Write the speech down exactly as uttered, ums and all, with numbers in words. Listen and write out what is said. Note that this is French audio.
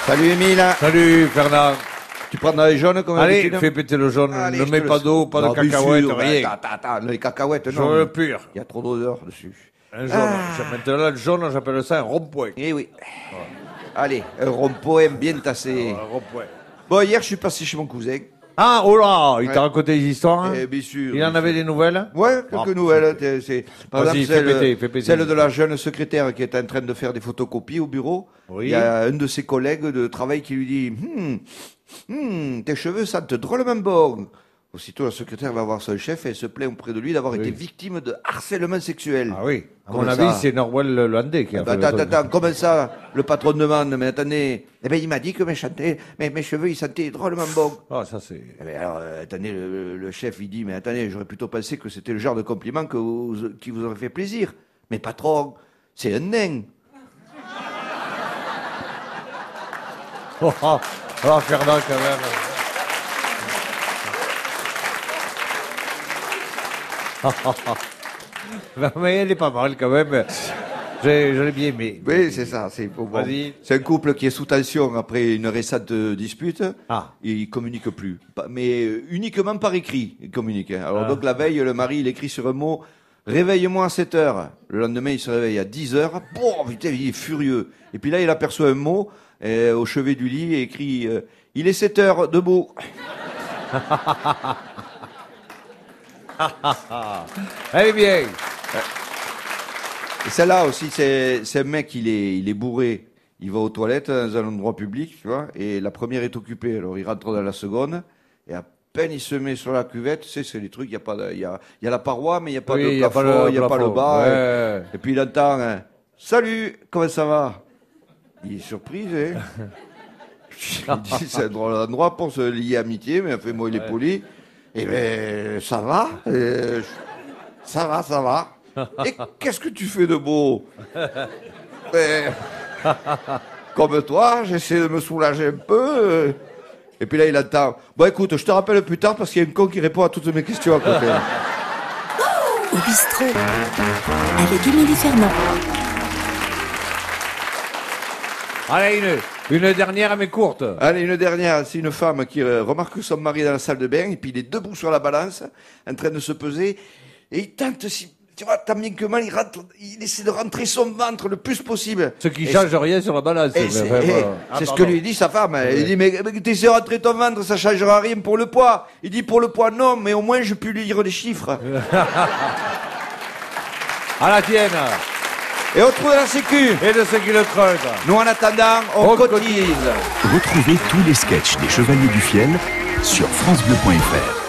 Salut Émile. Salut Fernand. Tu prends dans les jaunes comme Allez, d'habitude? fais péter le jaune. Allez, ne je mets te pas le- d'eau, pas Non, de cacahuètes, bien sûr, rien. Attends, attends, attends, les cacahuètes, non. Jaune pur. Il y a trop d'odeur dessus. Un jaune. Maintenant, le jaune, j'appelle ça un rond-point. Eh oui. Allez, un rond-point bien tassé. Un rond-point. Bon, hier, je suis passé chez mon cousin. Ah, oh là, il Ouais. t'a raconté des histoires hein Eh, bien sûr. Il en bien avait sûr. des nouvelles Ouais, quelques Ah, nouvelles. t'es- c'est- Par Vas-y, exemple, fais celle, péter, fais péter. celle de la jeune secrétaire qui est en train de faire des photocopies au bureau. Oui. Il y a un de ses collègues de travail qui lui dit Hum, hum, tes cheveux sentent drôlement bon. Aussitôt, la secrétaire va voir son chef et se plaint auprès de lui d'avoir Oui. été victime de harcèlement sexuel. Ah oui. À Comment mon ça avis, c'est Norwell le Landais qui a fait Attends, le attends, truc. attends, comment ça Le patron demande, mais attendez. Eh ben, il m'a dit que mes, chantaient, mes, mes cheveux, ils sentaient drôlement bon. Ah, ça c'est... Eh ben, alors, euh, attendez, le, le chef, il dit, mais attendez, j'aurais plutôt pensé que c'était le genre de compliment que vous, qui vous aurait fait plaisir. Mais patron, c'est un nain. Oh, oh, oh, Fernand, quand même. Ben, mais elle est pas mal, quand même. J'ai- Je l'ai bien aimé. Oui, c'est ça. C'est bon, bon. Vas-y. C'est un couple qui est sous tension après une récente euh, dispute. Ah. Ils communiquent plus. Pas- Mais euh, uniquement par écrit, ils communiquent. hein. Alors Ah. donc la veille, le mari, il écrit sur un mot « Réveille-moi à sept heures ». Le lendemain, il se réveille à dix heures. Bon, putain, il est furieux. Et puis là, il aperçoit un mot euh, au chevet du lit et écrit euh, « Il est sept heures, debout ». Elle est bien. Et celle-là aussi, c'est c'est un mec, il est, il est bourré. Il va aux toilettes dans un endroit public, tu vois, et la première est occupée. Alors il rentre dans la seconde, et à peine il se met sur la cuvette, tu sais, c'est les trucs, il y a pas de- il y a, il y a la paroi, mais il n'y a pas Oui, de il y a pas plafond, le il n'y a pas le plafond. bas. et- Ouais. Et, puis il entend hein, Salut, comment ça va? Il est surpris, hein. Il dit c'est un drôle d'endroit pour se lier amitié, mais enfin, moi il est poli. Eh ben, ça va, euh, ça va, ça va. Et qu'est-ce que tu fais de beau? Ben, comme toi, j'essaie de me soulager un peu. euh. Et puis là, il attend. Bon, écoute, je te rappelle plus tard parce qu'il y a une con qui répond à toutes mes questions à côté. Au bistrot, avec Émilie Fernand. Allez, une, une dernière, mais courte. Allez, une dernière. C'est une femme qui euh, remarque son mari dans la salle de bain et puis il est debout sur la balance, en train de se peser. Et il tente, si, tu vois, tant bien que mal, il, rentre, il essaie de rentrer son ventre le plus possible. Ce qui Et change rien sur la balance. Et mais c'est vraiment. eh, Ah, c'est ce que pardon. lui dit sa femme. Il dit, mais, mais t'essaies de rentrer ton ventre, ça changera rien pour le poids. Il dit, pour le poids, non, mais au moins je peux lui lire des chiffres. À la tienne. Et on trouve la sécu. Et de ceux qui le creusent. Nous, en attendant, on, On cotise. cotise. Retrouvez tous les sketchs des Chevaliers du Fiel sur francebleu point fr.